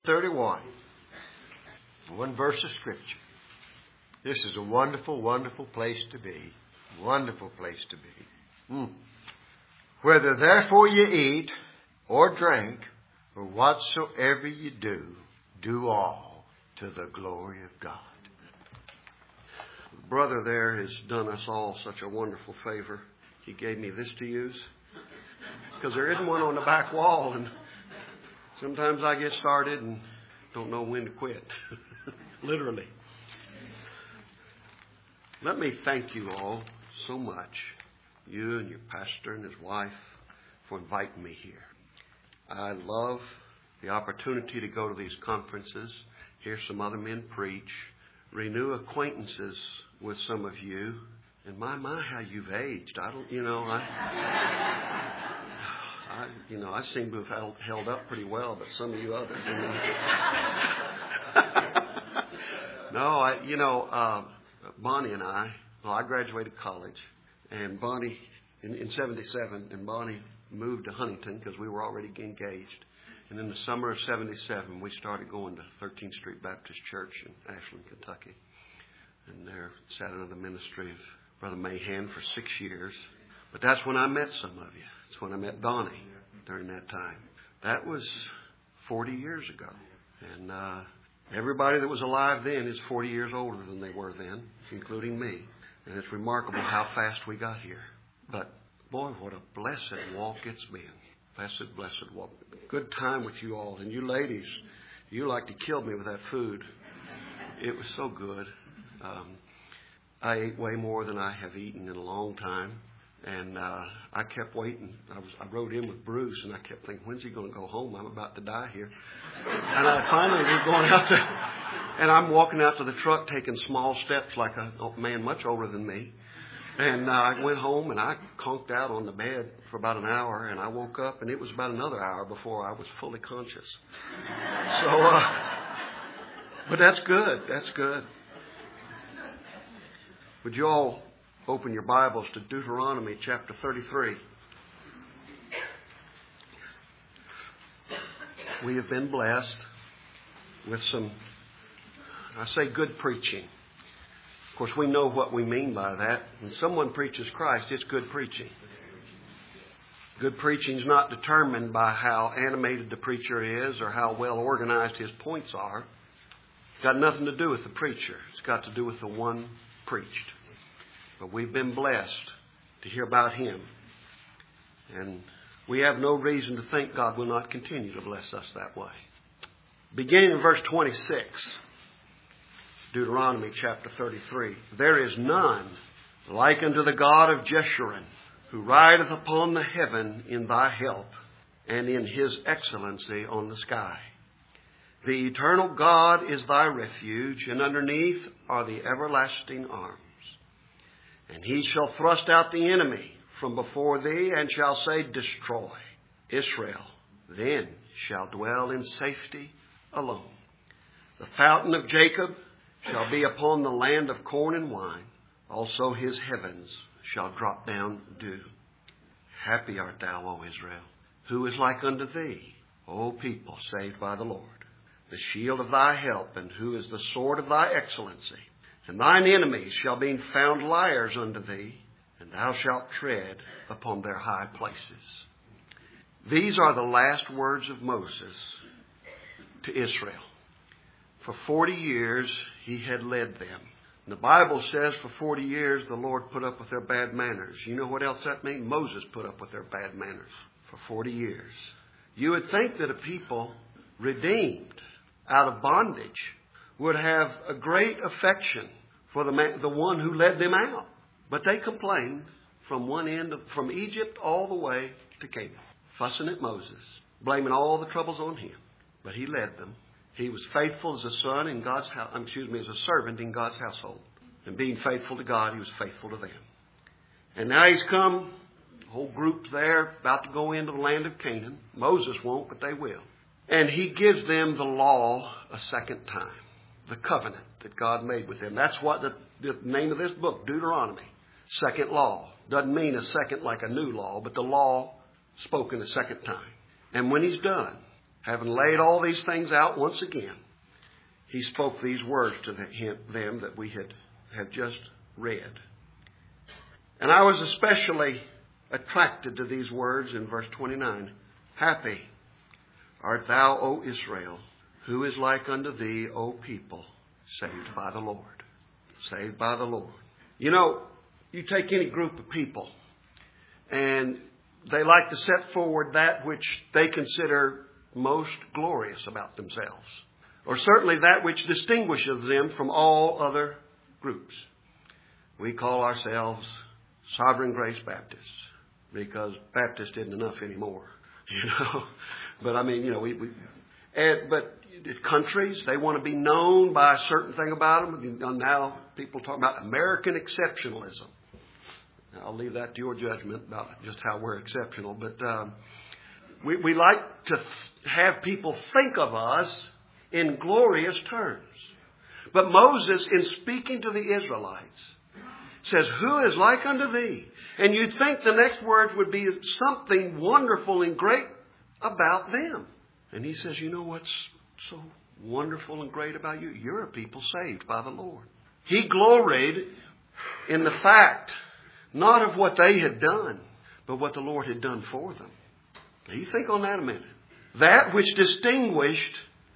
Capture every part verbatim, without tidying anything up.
thirty-one. One verse of Scripture. This is a wonderful, wonderful place to be. Wonderful place to be. Mm. Whether therefore you eat or drink or whatsoever you do, do all to the glory of God. The brother there has done us all such a wonderful favor. He gave me this to use because there isn't one on the back wall, and sometimes I get started and don't know when to quit. Literally. Let me thank you all so much, you and your pastor and his wife, for inviting me here. I love the opportunity to go to these conferences, hear some other men preach, renew acquaintances with some of you. And my, my, how you've aged. I don't, you know, I, I you know, I seem to have held, held up pretty well, but some of you others, you know. No, I, you know, uh, Bonnie and I, well, I graduated college, and Bonnie, in, in seventy-seven, and Bonnie moved to Huntington because we were already engaged. And in the summer of seventy-seven, we started going to thirteenth Street Baptist Church in Ashland, Kentucky. And there sat under the ministry of Brother Mahan for six years. But that's when I met some of you. That's when I met Donnie during that time. That was forty years ago. And uh, everybody that was alive then is forty years older than they were then, including me. And it's remarkable how fast we got here. But, boy, what a blessed walk it's been. Blessed, blessed walk. Good time with you all. And you ladies, you like to kill me with that food. It was so good. Um, I ate way more than I have eaten in a long time. And uh, I kept waiting. I was I rode in with Bruce, and I kept thinking, when's he going to go home? I'm about to die here. And I finally was going out there, and I'm walking out to the truck taking small steps like a man much older than me. And uh, I went home, and I conked out on the bed for about an hour, and I woke up, and it was about another hour before I was fully conscious. So, uh, but that's good. That's good. Would you all open your Bibles to Deuteronomy chapter thirty-three. We have been blessed with some, I say good preaching. Of course, we know what we mean by that. When someone preaches Christ, it's good preaching. Good preaching is not determined by how animated the preacher is or how well organized his points are. It's got nothing to do with the preacher. It's got to do with the one preached. But we've been blessed to hear about him. And we have no reason to think God will not continue to bless us that way. Beginning in verse twenty-six, Deuteronomy chapter thirty-three. There is none like unto the God of Jeshurun, who rideth upon the heaven in thy help, and in his excellency on the sky. The eternal God is thy refuge, and underneath are the everlasting arms. And he shall thrust out the enemy from before thee, and shall say, Destroy Israel. Then shall dwell in safety alone. The fountain of Jacob shall be upon the land of corn and wine. Also his heavens shall drop down dew. Happy art thou, O Israel. Who is like unto thee, O people saved by the Lord? The shield of thy help, and who is the sword of thy excellency? And thine enemies shall be found liars unto thee, and thou shalt tread upon their high places. These are the last words of Moses to Israel. For forty years he had led them. And the Bible says for forty years the Lord put up with their bad manners. You know what else that means? Moses put up with their bad manners for forty years. You would think that a people redeemed out of bondage would have a great affection for the man, the one who led them out. But they complained from one end, of, from Egypt all the way to Canaan, fussing at Moses, blaming all the troubles on him. But he led them. He was faithful as a son in God's house, excuse me, as a servant in God's household. And being faithful to God, he was faithful to them. And now he's come, a whole group there, about to go into the land of Canaan. Moses won't, but they will. And he gives them the law a second time. The covenant that God made with them. That's what the, the name of this book, Deuteronomy. Second law. Doesn't mean a second like a new law, but the law spoken a second time. And when he's done, having laid all these things out once again, he spoke these words to them that we had, had just read. And I was especially attracted to these words in verse twenty-nine. Happy art thou, O Israel, who is like unto thee, O people, saved by the Lord. Saved by the Lord. You know, you take any group of people, and they like to set forward that which they consider most glorious about themselves, or certainly that which distinguishes them from all other groups. We call ourselves Sovereign Grace Baptists, because Baptist isn't enough anymore, you know. But I mean, you know, we, we and, but countries, they want to be known by a certain thing about them. Now people talk about American exceptionalism. I'll leave that to your judgment about just how we're exceptional. But um, we, we like to th- have people think of us in glorious terms. But Moses, in speaking to the Israelites, says, who is like unto thee? And you'd think the next words would be something wonderful and great about them. And he says, you know what's so wonderful and great about you? You're a people saved by the Lord. He gloried in the fact, not of what they had done, but what the Lord had done for them. Now you think on that a minute. That which distinguished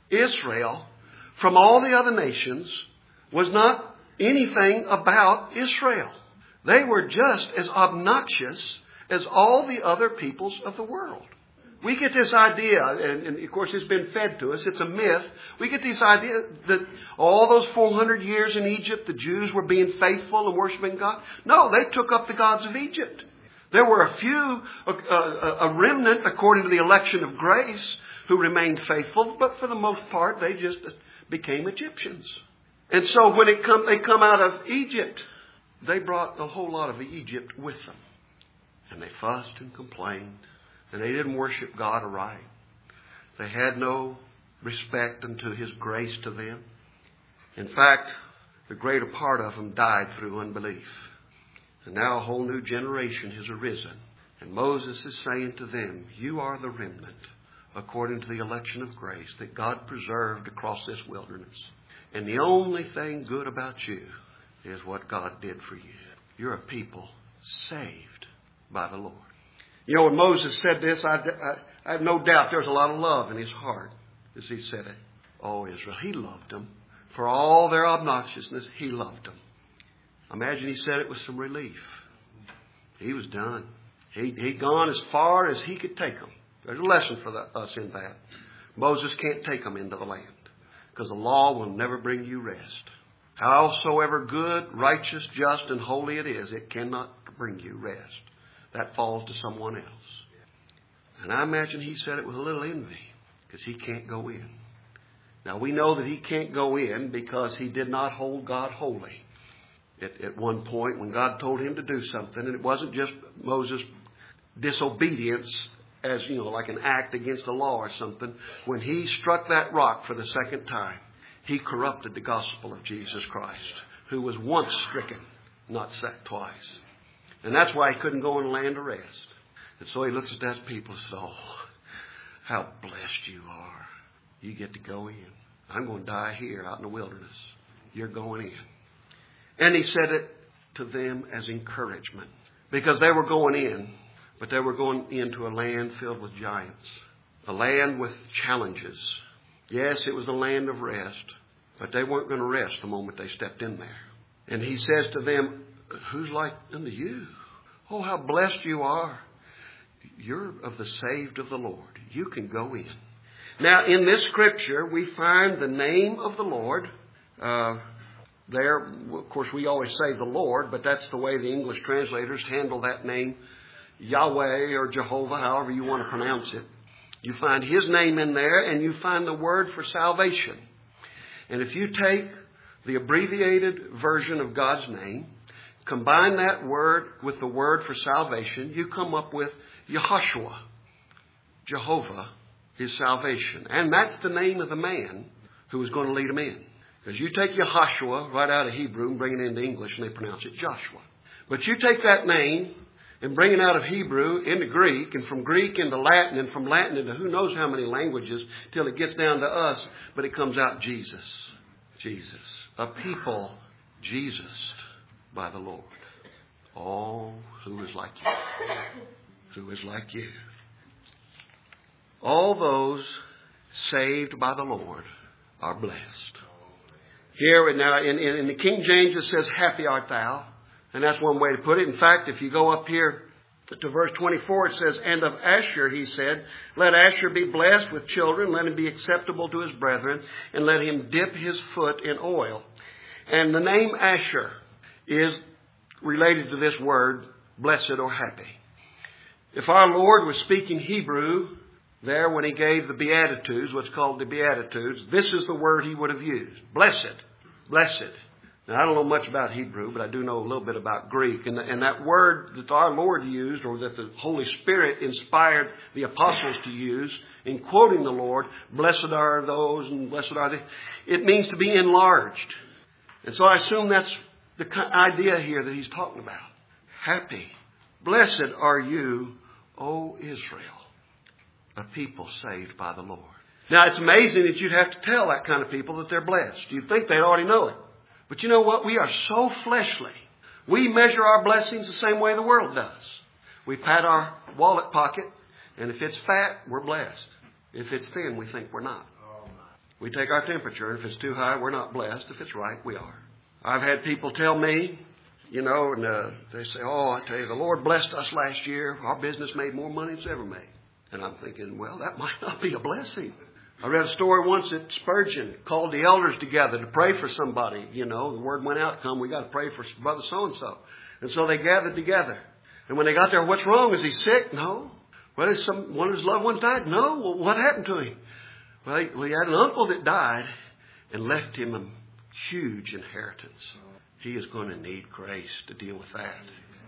Israel from all the other nations was not anything about Israel. They were just as obnoxious as all the other peoples of the world. We get this idea, and, and of course it's been fed to us, it's a myth. We get this idea that all those four hundred years in Egypt, the Jews were being faithful and worshiping God. No, they took up the gods of Egypt. There were a few, a, a, a remnant, according to the election of grace, who remained faithful, but for the most part, they just became Egyptians. And so when it come, they come out of Egypt, they brought a whole lot of Egypt with them. And they fussed and complained. And they didn't worship God aright. They had no respect unto His grace to them. In fact, the greater part of them died through unbelief. And now a whole new generation has arisen. And Moses is saying to them, you are the remnant, according to the election of grace that God preserved across this wilderness. And the only thing good about you is what God did for you. You're a people saved by the Lord. You know, when Moses said this, I, I, I have no doubt there was a lot of love in his heart as he said it. Oh, Israel, he loved them. For all their obnoxiousness, he loved them. Imagine he said it with some relief. He was done. He, he'd gone as far as he could take them. There's a lesson for the, us in that. Moses can't take them into the land, because the law will never bring you rest. Howsoever good, righteous, just, and holy it is, it cannot bring you rest. That falls to someone else. And I imagine he said it with a little envy, because he can't go in. Now we know that he can't go in because he did not hold God holy. At, at one point when God told him to do something, and it wasn't just Moses' disobedience as, you know, like an act against the law or something. When he struck that rock for the second time, he corrupted the gospel of Jesus Christ, who was once stricken, not sacked twice. And that's why he couldn't go in the land of rest. And so he looks at that people and says, oh, how blessed you are. You get to go in. I'm going to die here out in the wilderness. You're going in. And he said it to them as encouragement, because they were going in, but they were going into a land filled with giants, a land with challenges. Yes, it was a land of rest, but they weren't going to rest the moment they stepped in there. And he says to them, who's like unto you? Oh, how blessed you are. You're of the saved of the Lord. You can go in. Now, in this scripture, we find the name of the Lord. Uh, there, of course, we always say the Lord, but that's the way the English translators handle that name. Yahweh or Jehovah, however you want to pronounce it. You find His name in there, and you find the word for salvation. And if you take the abbreviated version of God's name, combine that word with the word for salvation, you come up with Yehoshua. Jehovah is salvation. And that's the name of the man who is going to lead them in. Because you take Yehoshua right out of Hebrew and bring it into English, and they pronounce it Joshua. But you take that name and bringing out of Hebrew into Greek, and from Greek into Latin, and from Latin into who knows how many languages till it gets down to us, but it comes out Jesus. Jesus. A people Jesus by the Lord. Oh, who is like you? Who is like you? All those saved by the Lord are blessed. Here now in, in, in the King James it says, happy art thou. And that's one way to put it. In fact, if you go up here to verse twenty-four, it says, and of Asher he said, let Asher be blessed with children, let him be acceptable to his brethren, and let him dip his foot in oil. And the name Asher is related to this word, blessed or happy. If our Lord was speaking Hebrew there when he gave the Beatitudes, what's called the Beatitudes, this is the word he would have used. Blessed. Blessed. Now, I don't know much about Hebrew, but I do know a little bit about Greek. And, and that word that our Lord used, or that the Holy Spirit inspired the apostles to use in quoting the Lord, blessed are those and blessed are they, it means to be enlarged. And so I assume that's the idea here that he's talking about. Happy. Blessed are you, O Israel, a people saved by the Lord. Now, it's amazing that you'd have to tell that kind of people that they're blessed. You'd think they'd already know it. But you know what? We are so fleshly. We measure our blessings the same way the world does. We pat our wallet pocket, and if it's fat, we're blessed. If it's thin, we think we're not. We take our temperature, and if it's too high, we're not blessed. If it's right, we are. I've had people tell me, you know, and uh, they say, oh, I tell you, the Lord blessed us last year. Our business made more money than it's ever made. And I'm thinking, well, that might not be a blessing. I read a story once that Spurgeon called the elders together to pray for somebody. You know, the word went out, come, we got to pray for brother so-and-so. And so they gathered together. And when they got there, what's wrong? Is he sick? No. Well, is some, one of his loved ones died? No. Well, what happened to him? Well he, well, he had an uncle that died and left him a huge inheritance. He is going to need grace to deal with that.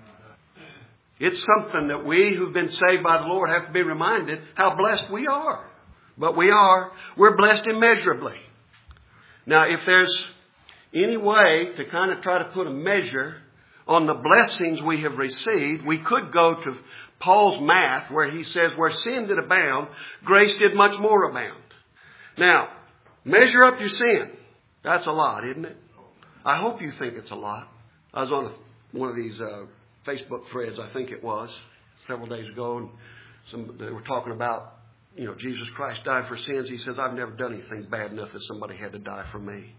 It's something that we who've been saved by the Lord have to be reminded how blessed we are. But we are. We're blessed immeasurably. Now, if there's any way to kind of try to put a measure on the blessings we have received, we could go to Paul's math where he says, where sin did abound, grace did much more abound. Now, measure up your sin. That's a lot, isn't it? I hope you think it's a lot. I was on a, one of these uh, Facebook threads, I think it was, several days ago, and some, they were talking about, you know, Jesus Christ died for sins. He says, I've never done anything bad enough that somebody had to die for me.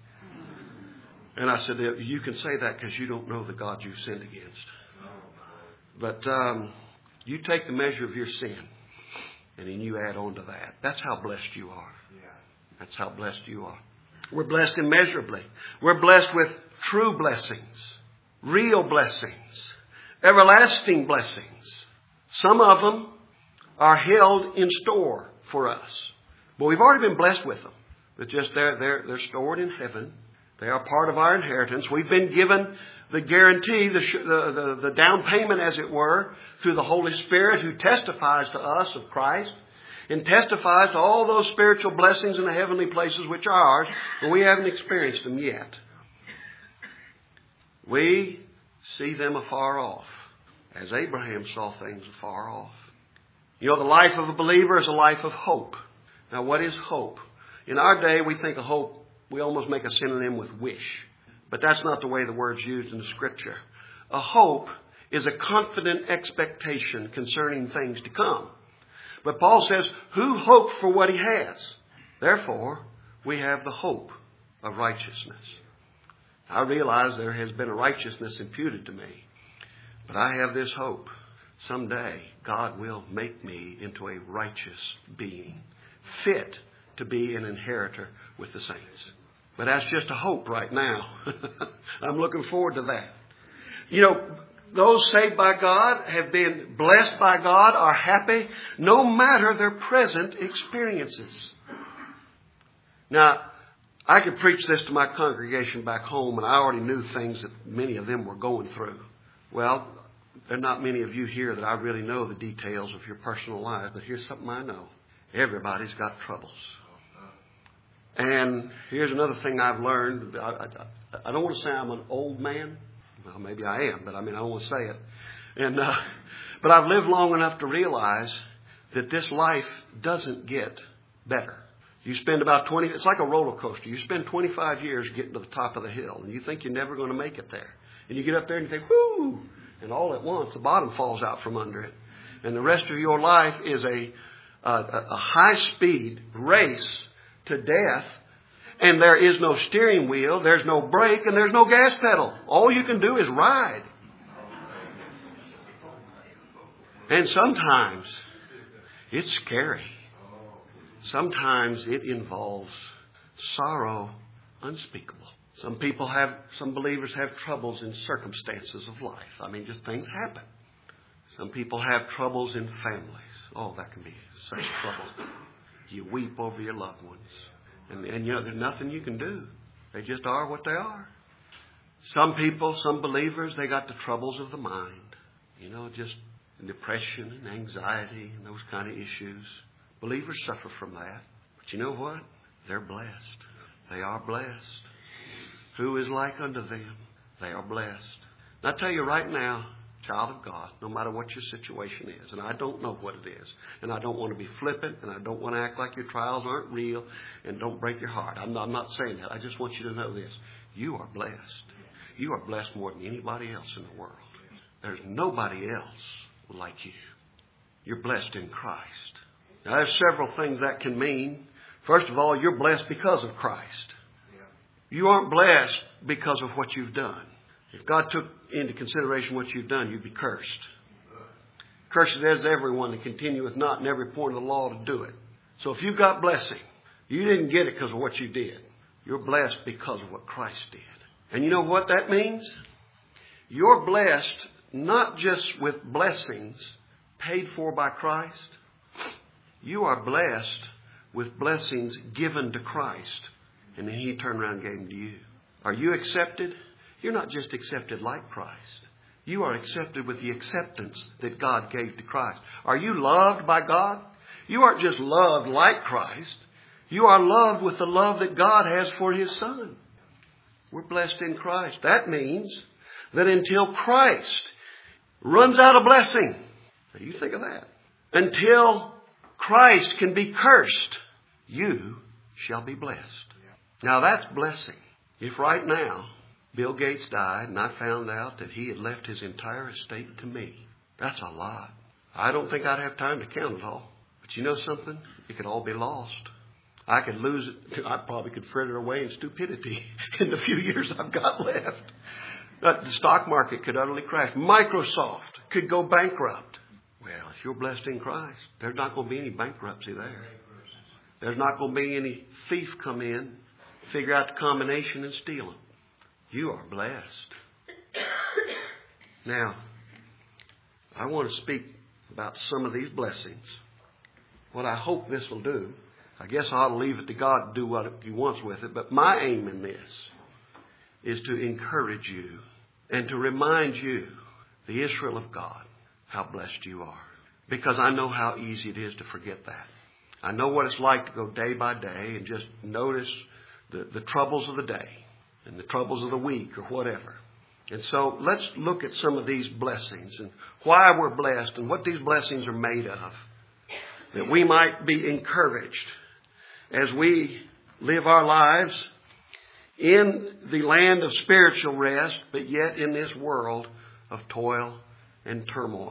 And I said, you can say that because you don't know the God you've sinned against. But um, you take the measure of your sin and then you add on to that. That's how blessed you are. That's how blessed you are. We're blessed immeasurably. We're blessed with true blessings, real blessings, everlasting blessings. Some of them are held in store for us. But we've already been blessed with them. They're just they're, they're, they're stored in heaven. They are part of our inheritance. We've been given the guarantee, the, the, the, the down payment, as it were, through the Holy Spirit who testifies to us of Christ and testifies to all those spiritual blessings in the heavenly places which are ours, but we haven't experienced them yet. We see them afar off, as Abraham saw things afar off. You know, the life of a believer is a life of hope. Now, what is hope? In our day, we think of hope, we almost make a synonym with wish. But that's not the way the word's used in the Scripture. A hope is a confident expectation concerning things to come. But Paul says, who hoped for what he has? Therefore, we have the hope of righteousness. I realize there has been a righteousness imputed to me. But I have this hope. Someday, God will make me into a righteous being, fit to be an inheritor with the saints. But that's just a hope right now. I'm looking forward to that. You know, those saved by God have been blessed by God, are happy, no matter their present experiences. Now, I could preach this to my congregation back home, and I already knew things that many of them were going through. Well, there are not many of you here that I really know the details of your personal lives, but here's something I know. Everybody's got troubles. And here's another thing I've learned. I, I, I don't want to say I'm an old man. Well, maybe I am, but I mean, I don't want to say it. And uh, but I've lived long enough to realize that this life doesn't get better. You spend about twenty, it's like a roller coaster. You spend twenty-five years getting to the top of the hill, and you think you're never going to make it there. And you get up there and you think, whoo! And all at once, the bottom falls out from under it. And the rest of your life is a, a, a high-speed race to death. And there is no steering wheel, there's no brake, and there's no gas pedal. All you can do is ride. And sometimes it's scary. Sometimes it involves sorrow unspeakable. Some people have, some believers have troubles in circumstances of life. I mean, just things happen. Some people have troubles in families. Oh, that can be such trouble. You weep over your loved ones. And, and you know, there's nothing you can do. They just are what they are. Some people, some believers, they got the troubles of the mind. You know, just depression and anxiety and those kind of issues. Believers suffer from that. But you know what? They're blessed. They are blessed. Who is like unto them? They are blessed. And I tell you right now, child of God, no matter what your situation is, and I don't know what it is, and I don't want to be flippant, and I don't want to act like your trials aren't real, and don't break your heart. I'm not, I'm not saying that. I just want you to know this. You are blessed. You are blessed more than anybody else in the world. There's nobody else like you. You're blessed in Christ. Now, there's several things that can mean. First of all, you're blessed because of Christ. You aren't blessed because of what you've done. If God took into consideration what you've done, you'd be cursed. Cursed is everyone that continueth not in every point of the law to do it. So if you've got blessing, you didn't get it because of what you did. You're blessed because of what Christ did. And you know what that means? You're blessed not just with blessings paid for by Christ. You are blessed with blessings given to Christ. And then He turned around and gave them to you. Are you accepted? You're not just accepted like Christ. You are accepted with the acceptance that God gave to Christ. Are you loved by God? You aren't just loved like Christ. You are loved with the love that God has for His Son. We're blessed in Christ. That means that until Christ runs out of blessing, now you think of that, until Christ can be cursed, you shall be blessed. Now that's blessing. If right now Bill Gates died and I found out that he had left his entire estate to me, that's a lot. I don't think I'd have time to count it all. But you know something? It could all be lost. I could lose it. I probably could fritter away in stupidity in the few years I've got left. But the stock market could utterly crash. Microsoft could go bankrupt. Well, if you're blessed in Christ, there's not going to be any bankruptcy there. There's not going to be any thief come in, figure out the combination and steal them. You are blessed. Now, I want to speak about some of these blessings. What I hope this will do, I guess I ought to leave it to God to do what He wants with it, but my aim in this is to encourage you and to remind you, the Israel of God, how blessed you are. Because I know how easy it is to forget that. I know what it's like to go day by day and just notice the, the troubles of the day and the troubles of the week or whatever. And so let's look at some of these blessings and why we're blessed and what these blessings are made of, that we might be encouraged as we live our lives in the land of spiritual rest, but yet in this world of toil and turmoil.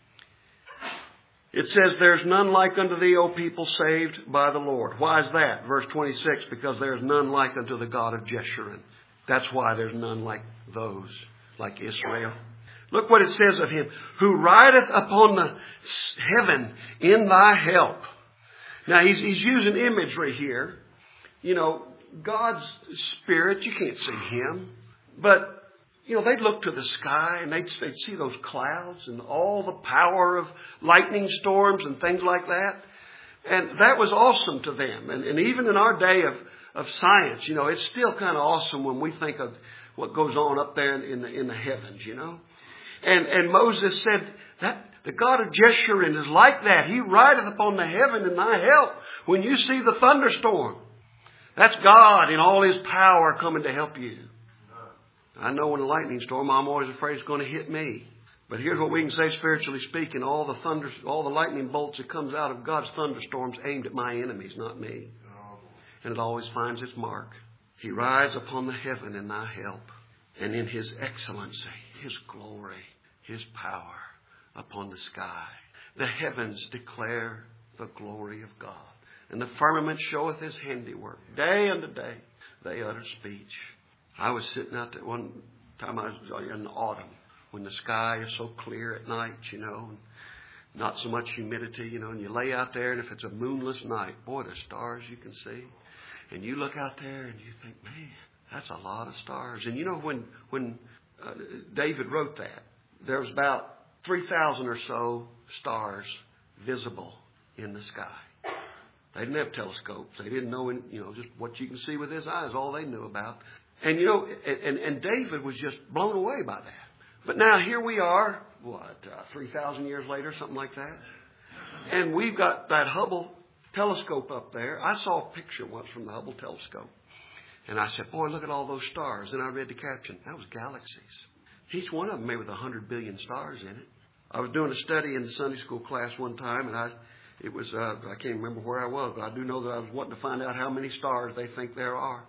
It says, there's none like unto thee, O people saved by the Lord. Why is that? Verse twenty-six, because there is none like unto the God of Jeshurun. That's why there's none like those, like Israel. Look what it says of Him, who rideth upon the heaven in thy help. Now, he's, he's using imagery here. You know, God's Spirit, you can't see Him. But, you know, they'd look to the sky and they'd, they'd see those clouds and all the power of lightning storms and things like that. And that was awesome to them. And, and even in our day of, of science, you know, it's still kind of awesome when we think of what goes on up there in the, in the heavens, you know. And, and Moses said that the God of Jeshurun is like that. He rideth upon the heaven in thy help. When you see the thunderstorm, that's God in all His power coming to help you. I know in a lightning storm, I'm always afraid it's going to hit me. But here's what we can say spiritually speaking. All the thunder, all the lightning bolts that comes out of God's thunderstorms aimed at my enemies, not me. And it always finds its mark. He rides upon the heaven in thy help. And in His excellency, His glory, His power upon the sky. The heavens declare the glory of God. And the firmament showeth His handiwork. Day unto day they utter speech. I was sitting out there one time, I was in the autumn, when the sky is so clear at night, you know, and not so much humidity, you know, and you lay out there, and if it's a moonless night, boy, the stars you can see. And you look out there and you think, man, that's a lot of stars. And you know, when when uh, David wrote that, there was about three thousand or so stars visible in the sky. They didn't have telescopes. They didn't know, you know, just what you can see with his eyes, all they knew about. And, you know, and, and David was just blown away by that. But now here we are, what, uh, three thousand years later, something like that. And we've got that Hubble telescope up there. I saw a picture once from the Hubble telescope. And I said, boy, look at all those stars. And I read the caption. That was galaxies. Each one of them made with a hundred billion stars in it. I was doing a study in the Sunday school class one time, and I, it was, uh, I can't remember where I was, but I do know that I was wanting to find out how many stars they think there are.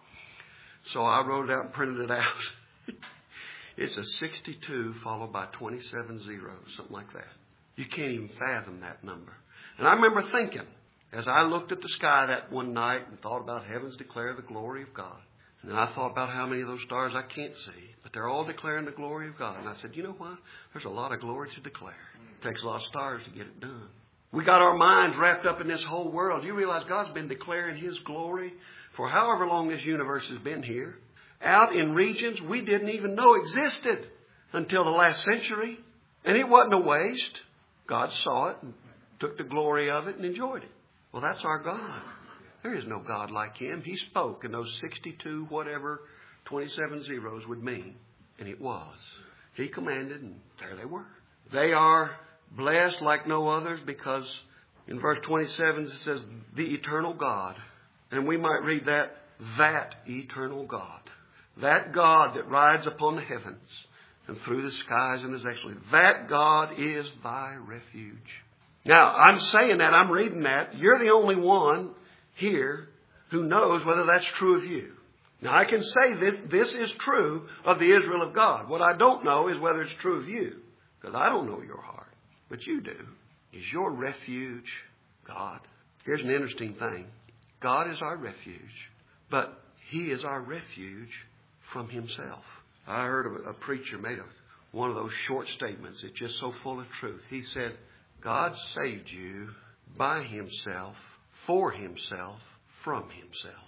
So I wrote it out and printed it out. It's a sixty-two followed by twenty-seven zeros, something like that. You can't even fathom that number. And I remember thinking, as I looked at the sky that one night and thought about heavens declare the glory of God. And I thought about how many of those stars I can't see, but they're all declaring the glory of God. And I said, you know what? There's a lot of glory to declare. It takes a lot of stars to get it done. We got our minds wrapped up in this whole world. You realize God's been declaring His glory for however long this universe has been here, out in regions we didn't even know existed until the last century. And it wasn't a waste. God saw it and took the glory of it and enjoyed it. Well, that's our God. There is no God like Him. He spoke, and those sixty-two, whatever, twenty-seven zeros would mean. And it was. He commanded, and there they were. They are blessed like no others because in verse twenty-seven it says, the eternal God. And we might read that, that eternal God. That God that rides upon the heavens and through the skies and is excellent. That God is thy refuge. Now, I'm saying that, I'm reading that. You're the only one here who knows whether that's true of you. Now, I can say this, this is true of the Israel of God. What I don't know is whether it's true of you, because I don't know your heart. But you do. Is your refuge God? Here's an interesting thing. God is our refuge, but He is our refuge from Himself. I heard of a, a preacher made a, one of those short statements. It's just so full of truth. He said, God saved you by Himself, for Himself, from Himself.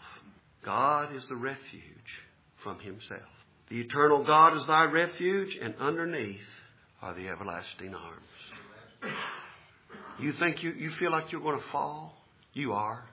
God is the refuge from Himself. The eternal God is thy refuge, and underneath are the everlasting arms. You think you, you feel like you're going to fall? You are.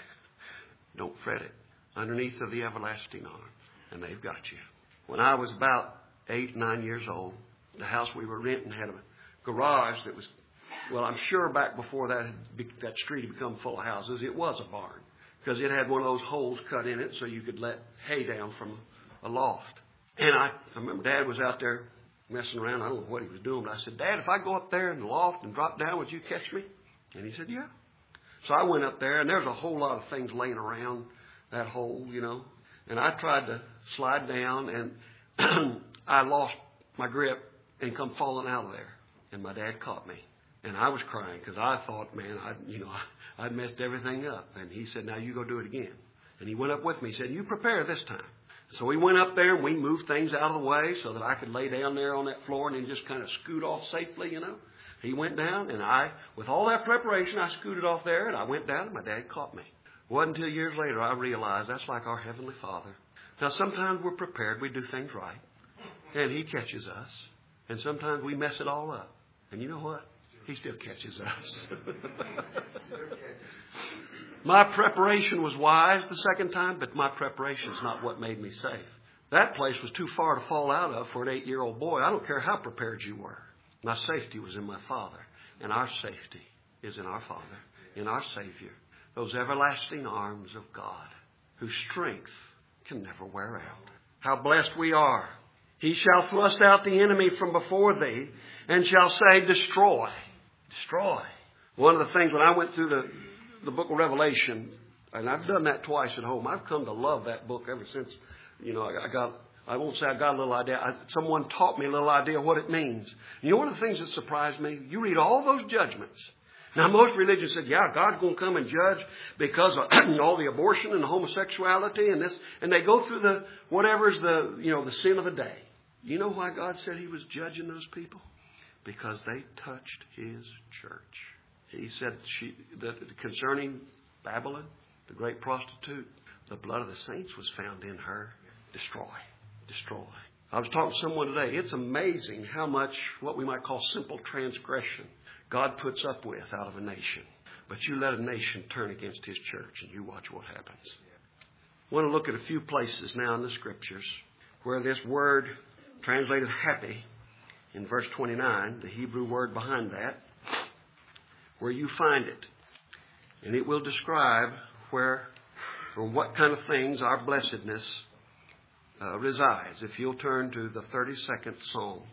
Don't fret it. Underneath are the everlasting arms, and they've got you. When I was about eight, nine years old, the house we were renting had a garage that was, well, I'm sure back before that had, that street had become full of houses, it was a barn. Because it had one of those holes cut in it so you could let hay down from a loft. And I, I remember Dad was out there messing around. I don't know what he was doing, but I said, Dad, if I go up there in the loft and drop down, would you catch me? And he said, yeah. So I went up there, and there's a whole lot of things laying around that hole, you know. And I tried to slide down, and I lost my grip and come falling out of there. And my dad caught me. And I was crying because I thought, man, I, you know, I'd messed everything up. And he said, now you go do it again. And he went up with me. He said, you prepare this time. So we went up there and we moved things out of the way so that I could lay down there on that floor and then just kind of scoot off safely, you know. He went down and I, with all that preparation, I scooted off there and I went down and my dad caught me. It wasn't until years later I realized that's like our Heavenly Father. Now sometimes we're prepared, we do things right, and He catches us. And sometimes we mess it all up. And you know what? He still catches us. My preparation was wise the second time, but my preparation is not what made me safe. That place was too far to fall out of for an eight-year-old boy. I don't care how prepared you were. My safety was in my Father, and our safety is in our Father, in our Savior, those everlasting arms of God, whose strength can never wear out. How blessed we are. He shall thrust out the enemy from before thee, and shall say, destroy. Destroy. One of the things when I went through the, the book of Revelation, and I've done that twice at home, I've come to love that book ever since, you know, I, I got, I won't say I got a little idea. I, someone taught me a little idea of what it means. You know, one of the things that surprised me, you read all those judgments. Now, most religions said, yeah, God's going to come and judge because of all the abortion and the homosexuality and this, and they go through the, whatever's the, you know, the sin of the day. You know why God said He was judging those people? Because they touched His church. He said she, that concerning Babylon, the great prostitute, the blood of the saints was found in her. Destroy. Destroy. I was talking to someone today. It's amazing how much what we might call simple transgression God puts up with out of a nation. But you let a nation turn against His church and you watch what happens. I want to look at a few places now in the Scriptures where this word translated happy in verse twenty-nine, the Hebrew word behind that, where you find it. And it will describe where or what kind of things our blessedness uh, resides. If you'll turn to the thirty-second Psalm.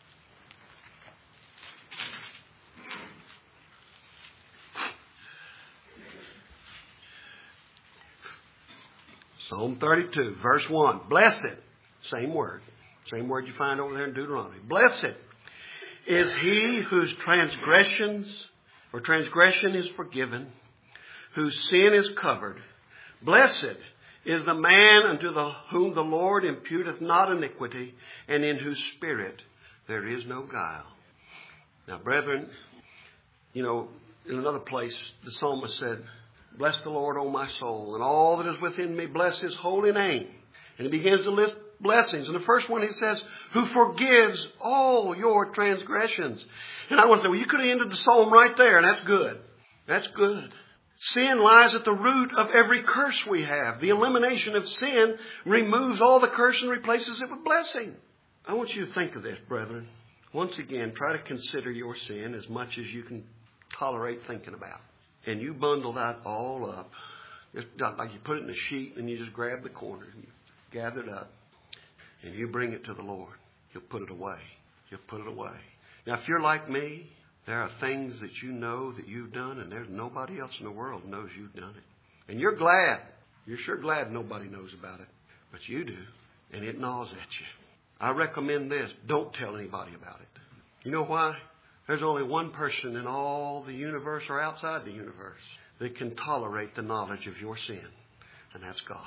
Psalm thirty-two, verse one. Blessed, same word. Same word you find over there in Deuteronomy. Blessed is he whose transgressions or transgression is forgiven, whose sin is covered. Blessed is the man unto the, whom the Lord imputeth not iniquity, and in whose spirit there is no guile. Now, brethren, you know, in another place, the psalmist said, bless the Lord, O my soul, and all that is within me, bless His holy name. And he begins to list blessings. And the first one he says, who forgives all your transgressions. And I want to say, well, you could have ended the psalm right there, and that's good. That's good. Sin lies at the root of every curse we have. The elimination of sin removes all the curse and replaces it with blessing. I want you to think of this, brethren. Once again, try to consider your sin as much as you can tolerate thinking about. And you bundle that all up. Just like you put it in a sheet and you just grab the corner and you gather it up. And you bring it to the Lord. He'll put it away. He'll put it away. Now, if you're like me, there are things that you know that you've done, and there's nobody else in the world knows you've done it. And you're glad. You're sure glad nobody knows about it. But you do. And it gnaws at you. I recommend this. Don't tell anybody about it. You know why? There's only one person in all the universe or outside the universe that can tolerate the knowledge of your sin. And that's God.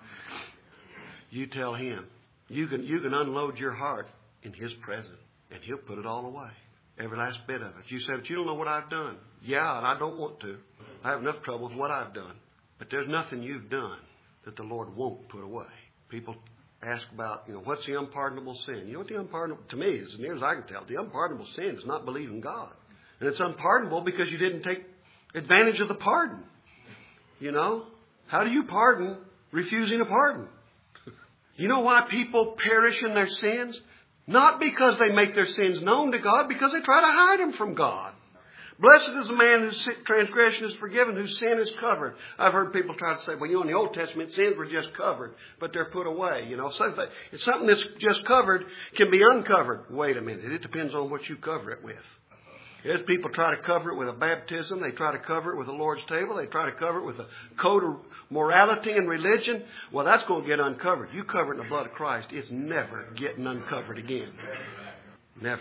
You tell Him. You can, you can unload your heart in His presence, and He'll put it all away. Every last bit of it. You say, but you don't know what I've done. Yeah, and I don't want to. I have enough trouble with what I've done. But there's nothing you've done that the Lord won't put away. People ask about, you know, what's the unpardonable sin? You know what the unpardonable, to me, as near as I can tell, the unpardonable sin is not believing God. And it's unpardonable because you didn't take advantage of the pardon. You know? How do you pardon refusing a pardon? You know why people perish in their sins? Not because they make their sins known to God, because they try to hide them from God. Blessed is the man whose transgression is forgiven, whose sin is covered. I've heard people try to say, well, you know, in the Old Testament, sins were just covered, but they're put away. You know, something, something that's just covered can be uncovered. Wait a minute. It depends on what you cover it with. As people try to cover it with a baptism, they try to cover it with the Lord's table, they try to cover it with a code of morality and religion. Well, that's going to get uncovered. You cover it in the blood of Christ, it's never getting uncovered again. Never.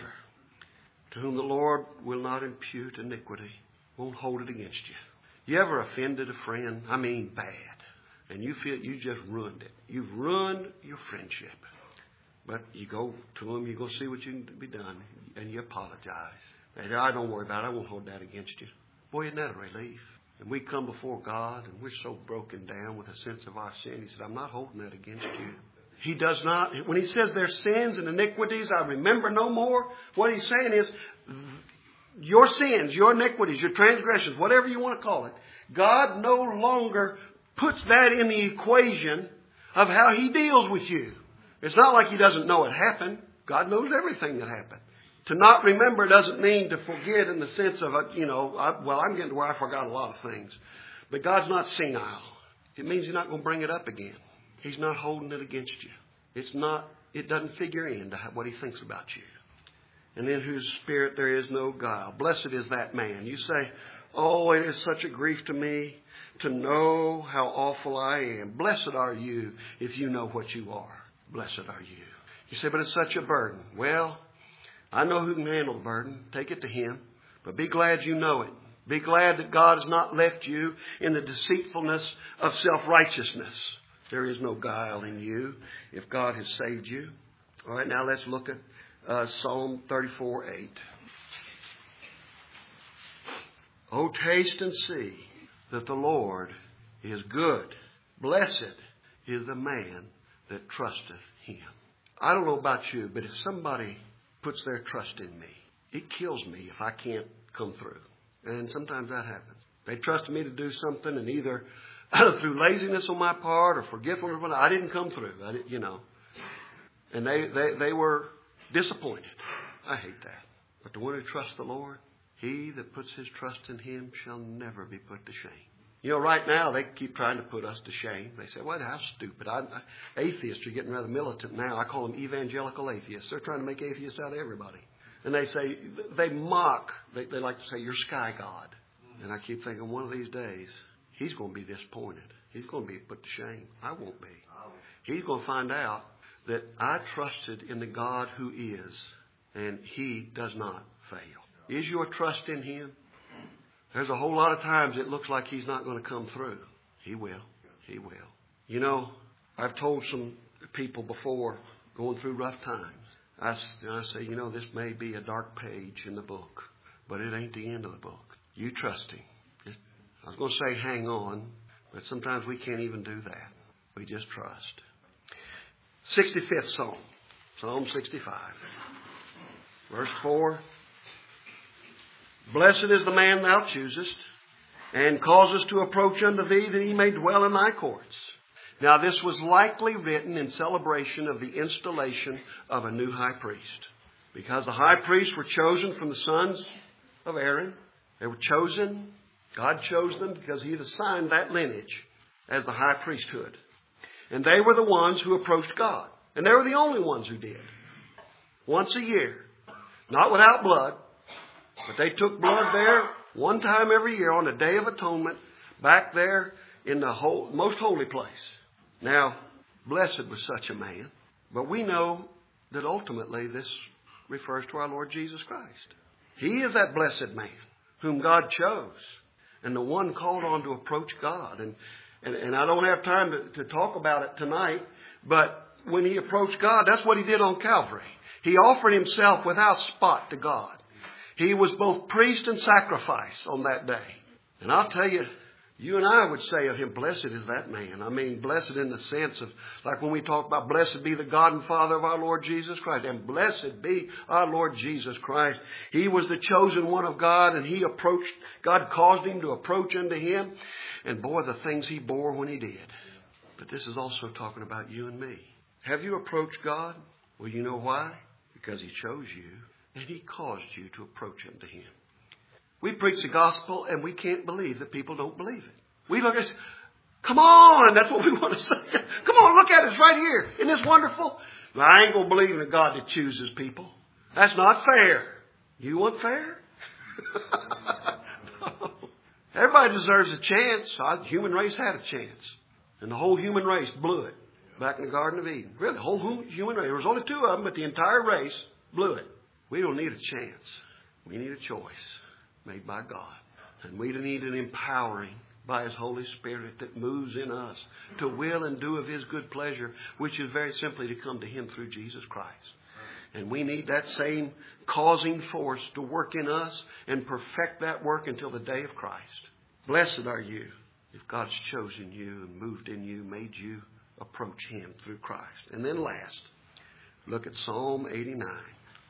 To whom the Lord will not impute iniquity, won't hold it against you. You ever offended a friend? I mean bad. And you feel you just ruined it. You've ruined your friendship. But you go to them, you go see what you can be done, and you apologize. They say, I don't worry about it. I won't hold that against you. Boy, isn't that a relief? And we come before God, and we're so broken down with a sense of our sin. He said, I'm not holding that against you. He does not. When He says their sins and iniquities, I remember no more. What He's saying is, your sins, your iniquities, your transgressions, whatever you want to call it, God no longer puts that in the equation of how He deals with you. It's not like He doesn't know it happened. God knows everything that happened. To not remember doesn't mean to forget in the sense of, you know, I, well, I'm getting to where I forgot a lot of things. But God's not senile. It means He's not going to bring it up again. He's not holding it against you. It's not, it doesn't figure into what He thinks about you. and in whose spirit there is no guile. Blessed is that man. You say, oh, it is such a grief to me to know how awful I am. Blessed are you if you know what you are. Blessed are you. You say, but it's such a burden. Well, I know who can handle the burden. Take it to Him. But be glad you know it. Be glad that God has not left you in the deceitfulness of self-righteousness. There is no guile in you if God has saved you. All right, now let's look at uh, Psalm thirty-four eight. Oh, taste and see that the Lord is good. Blessed is the man that trusteth Him. I don't know about you, but if somebody puts their trust in me, it kills me if I can't come through. And sometimes that happens. They trusted me to do something, and either through laziness on my part or forgetfulness, I didn't come through. I didn't, you know. And they, they, they were disappointed. I hate that. But the one who trusts the Lord, he that puts his trust in Him shall never be put to shame. You know, right now they keep trying to put us to shame. They say, well, how stupid. I, I, atheists are getting rather militant now. I call them evangelical atheists. They're trying to make atheists out of everybody. And they say, they mock, they, they like to say, you're sky God. And I keep thinking, one of these days, he's going to be disappointed. He's going to be put to shame. I won't be. He's going to find out that I trusted in the God who is, and He does not fail. Is your trust in Him? There's a whole lot of times it looks like He's not going to come through. He will. He will. You know, I've told some people before, going through rough times, I, I say, you know, this may be a dark page in the book, but it ain't the end of the book. You trust Him. I was going to say hang on, but sometimes we can't even do that. We just trust. sixty-fifth Psalm, Psalm sixty-five, verse four. Blessed is the man thou choosest, and causest to approach unto thee, that he may dwell in thy courts. Now this was likely written in celebration of the installation of a new high priest. Because the high priests were chosen from the sons of Aaron. They were chosen. God chose them because He had assigned that lineage as the high priesthood. And they were the ones who approached God. And they were the only ones who did. Once a year. Not without blood. But they took blood there one time every year on the Day of Atonement, back there in the whole, most holy place. Now, blessed was such a man. But we know that ultimately this refers to our Lord Jesus Christ. He is that blessed man whom God chose, and the one called on to approach God. And, and, and I don't have time to, to talk about it tonight, but when He approached God, that's what He did on Calvary. He offered Himself without spot to God. He was both priest and sacrifice on that day. And I'll tell you, you and I would say of Him, blessed is that man. I mean, blessed in the sense of, like when we talk about blessed be the God and Father of our Lord Jesus Christ. And blessed be our Lord Jesus Christ. He was the chosen one of God, and He approached, God caused Him to approach unto Him. And boy, the things He bore when He did. But this is also talking about you and me. Have you approached God? Well, you know why? Because He chose you. And He caused you to approach unto Him. We preach the gospel and we can't believe that people don't believe it. We look at it, come on, that's what we want to say. Come on, look at it, it's right here. Isn't this wonderful? Well, I ain't going to believe in a God that chooses people. That's not fair. You want fair? No. Everybody deserves a chance. The human race had a chance. And the whole human race blew it back in the Garden of Eden. Really, the whole human race. There was only two of them, but the entire race blew it. We don't need a chance. We need a choice made by God. And we need an empowering by His Holy Spirit that moves in us to will and do of His good pleasure, which is very simply to come to Him through Jesus Christ. And we need that same causing force to work in us and perfect that work until the day of Christ. Blessed are you if God's chosen you and moved in you, made you approach Him through Christ. And then last, look at Psalm eighty-nine.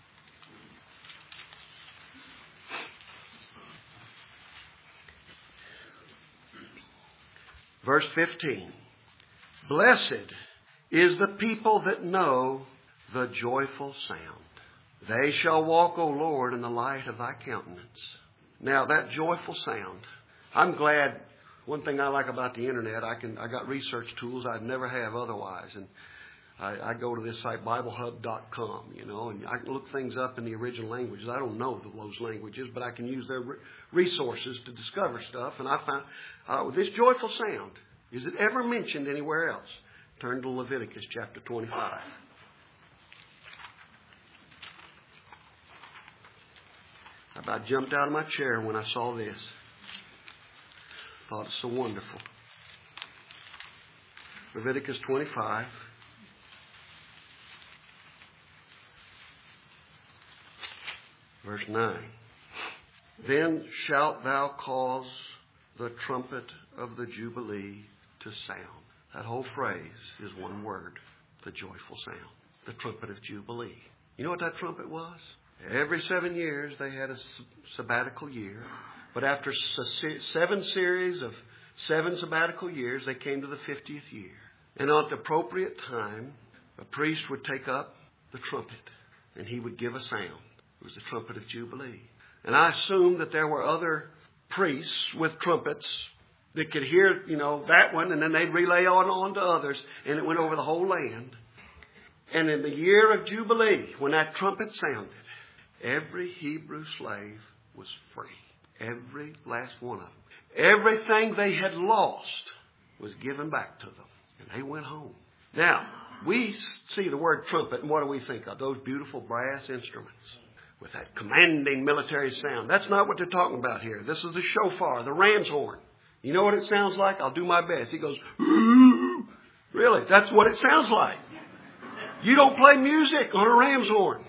Verse fifteen. Blessed is the people that know the joyful sound. They shall walk, O Lord, in the light of Thy countenance. Now that joyful sound, I'm glad. One thing I like about the internet, I can I got research tools I'd never have otherwise. And I, I go to this site, Bible Hub dot com, you know, and I can look things up in the original languages. I don't know those languages, but I can use their re- resources to discover stuff. And I found uh, this joyful sound, is it ever mentioned anywhere else? Turn to Leviticus chapter twenty-five. I about jumped out of my chair when I saw this. Thought it's so wonderful. Leviticus twenty-five. Verse nine. Then shalt thou cause the trumpet of the Jubilee to sound. That whole phrase is one word. The joyful sound. The trumpet of Jubilee. You know what that trumpet was? Every seven years they had a sabbatical year. But after seven series of seven sabbatical years, they came to the fiftieth year. And at the appropriate time, a priest would take up the trumpet and he would give a sound. It was the trumpet of Jubilee. And I assume that there were other priests with trumpets that could hear, you know, that one, and then they'd relay on, on to others, and it went over the whole land. And in the year of Jubilee, when that trumpet sounded, every Hebrew slave was free. Every last one of them. Everything they had lost was given back to them. And they went home. Now, we see the word trumpet, and what do we think of? Those beautiful brass instruments with that commanding military sound. That's not what they're talking about here. This is the shofar, the ram's horn. You know what it sounds like? I'll do my best. He goes, ooh. Really, that's what it sounds like. You don't play music on a ram's horn.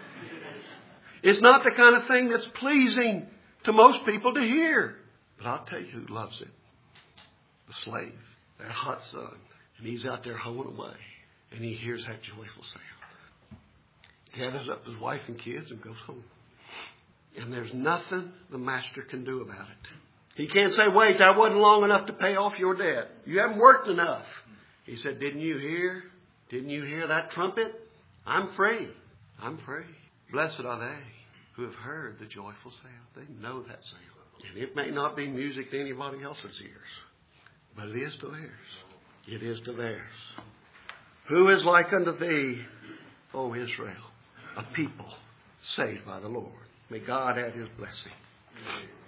It's not the kind of thing that's pleasing to most people to hear. But I'll tell you who loves it. The slave, that hot sun. And he's out there hoeing away. And he hears that joyful sound. Gathers up his wife and kids and goes home. And there's nothing the master can do about it. He can't say, wait, that wasn't long enough to pay off your debt. You haven't worked enough. He said, didn't you hear? Didn't you hear that trumpet? I'm free. I'm free. Blessed are they who have heard the joyful sound. They know that sound. And it may not be music to anybody else's ears, but it is to theirs. It is to theirs. Who is like unto thee, O Israel, a people saved by the Lord? May God add his blessing.